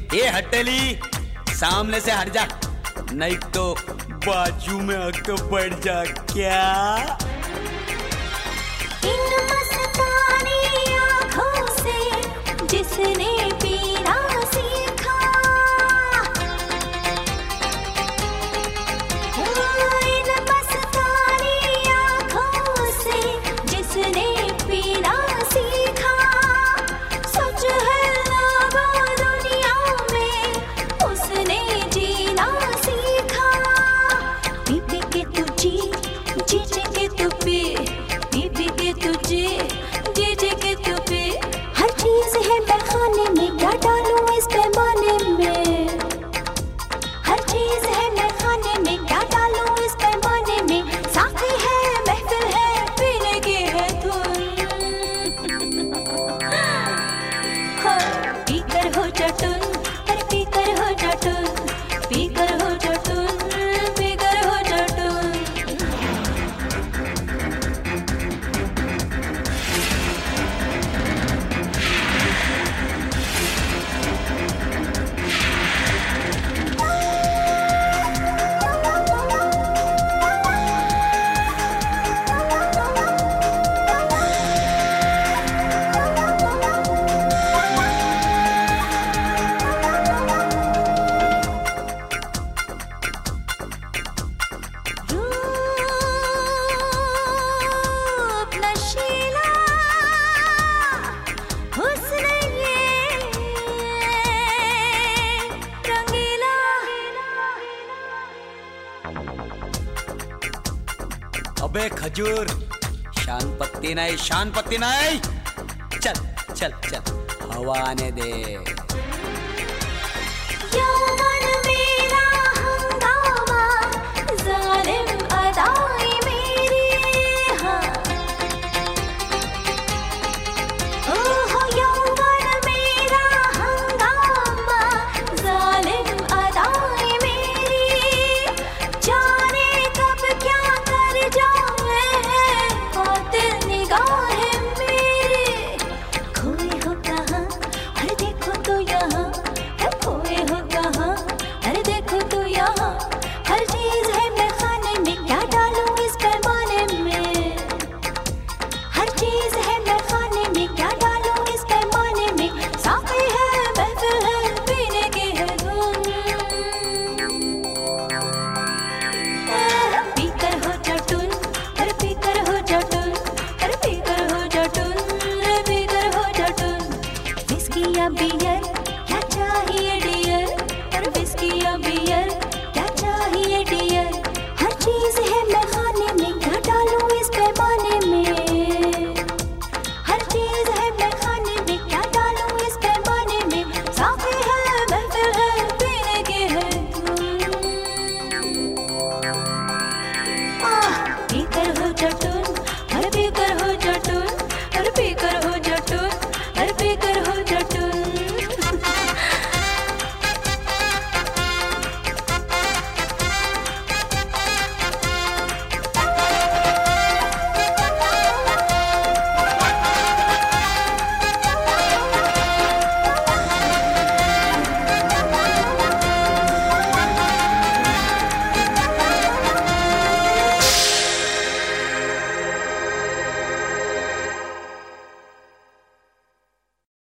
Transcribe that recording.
ये हटेली, सामने से हट जा, नहीं तो बाजू में आके बैठ जा। क्या इन मस्तानी आँखों से जिसने पीना सीखा, इन मस्तानी आँखों से जिसने पीना सीखा, सच है लोगों दुनिया में उसने जीना सीखा। पी पी के तू जी, जी जी के तू पी, पी पी के तू जी, जी जी के तू पी। हर चीज है पैखाने में, क्या डालूं इस पैमाने में, हर चीज है पैखाने में, क्या डालूं इस पैमाने में। साथी है महफिल है, पीने की है धुन, पीकर हो चटुन, अरे पीकर हो चटुन, पीकर हो चटुन, पीकर हो चटुन। रूप नशीला हुस्न ये रंगीला, अबे खजूर, शान पत्ती नहीं, शान पत्ती नहीं। चल चल चल, हवा आने दे।